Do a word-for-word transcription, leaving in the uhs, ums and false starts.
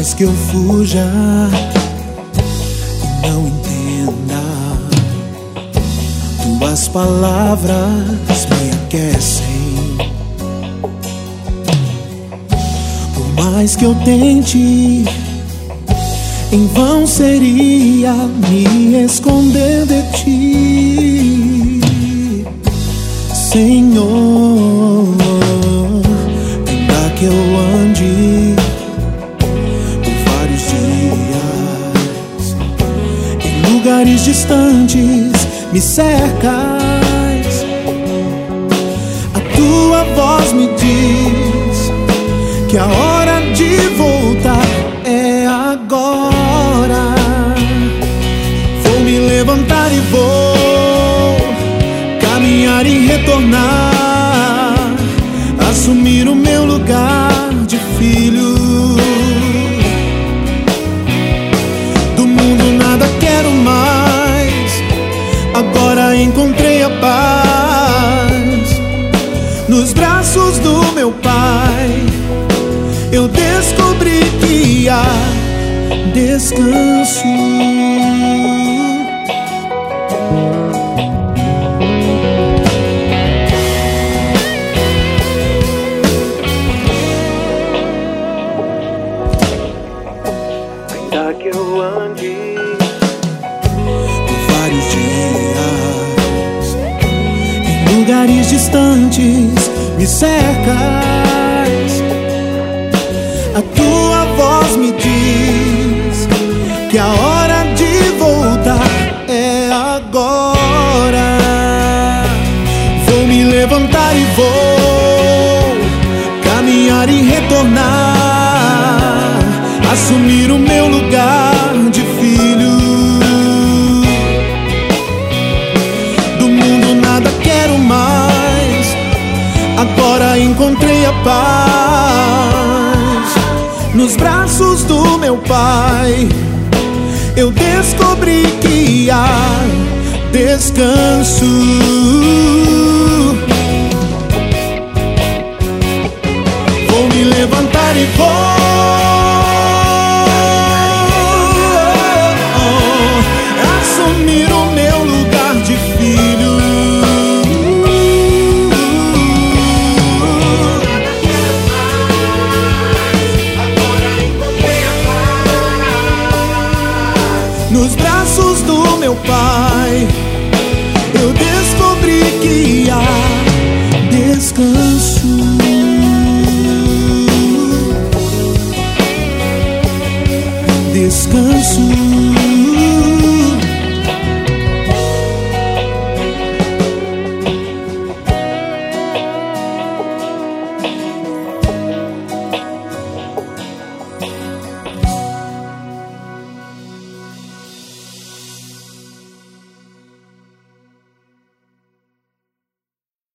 mais que eu fuja e não entenda, tuas palavras me aquecem. Por mais que eu tente, em vão seria me esconder de ti, Senhor. Ainda que eu ande por vários dias em lugares distantes, me cercas, a tua voz me diz que a hora de voltar é agora. Vou me levantar e vou caminhar e retornar, assumir o meu lugar de filho. Do mundo nada quero mais, agora encontrei a paz nos braços do meu Pai. Eu descobri que há descanso. Ainda que eu ande por vários dias em lugares distantes, me cercas, a tua voz me diz que a hora de voltar é agora. Vou me levantar e vou caminhar e retornar, assumir o meu lugar de filho. Do mundo nada quero mais, agora encontrei a paz nos braços do meu Pai. Eu descobri que há descanso. Vou me levantar e vou assumir o meu lugar de filho. Nos braços do meu Pai.